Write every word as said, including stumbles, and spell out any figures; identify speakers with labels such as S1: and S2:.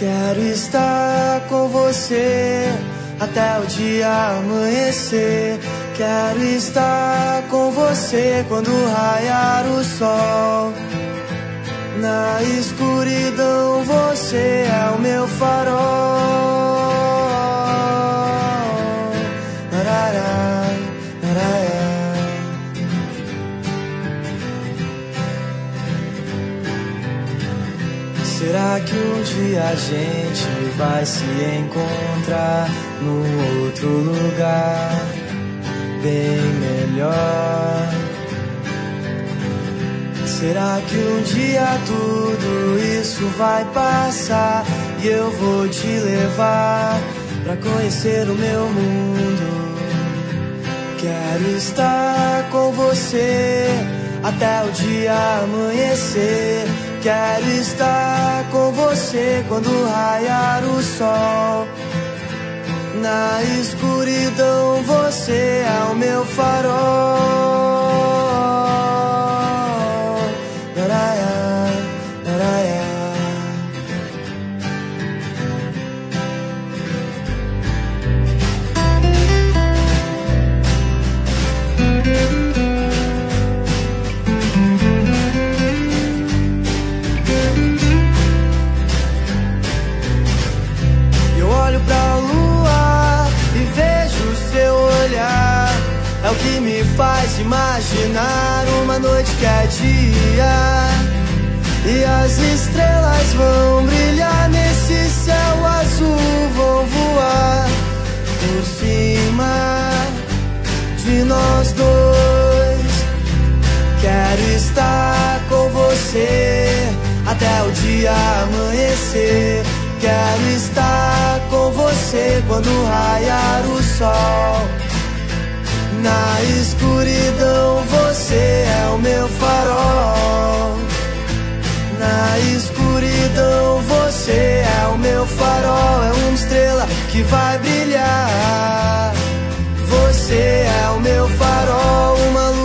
S1: Quero estar com você até o dia amanhecer. Quero estar com você quando raiar o sol. Na escuridão você é o meu farol. Narará, narará. Será que um dia a gente vai se encontrar num outro lugar bem melhor? Será que um dia tudo isso vai passar e eu vou te levar pra conhecer o meu mundo? Quero estar com você até o dia amanhecer. Quero estar com você quando raiar o sol. Na escuridão você é o meu farol. Naraiá, naraiá. É o que me faz imaginar uma noite que é dia e as estrelas vão brilhar nesse céu azul, vão voar por cima de nós dois. Quero estar com você até o dia amanhecer. Quero estar com você quando raiar o sol. Na escuridão você é o meu farol. Na escuridão você é o meu farol. É uma estrela que vai brilhar. Você é o meu farol, uma luz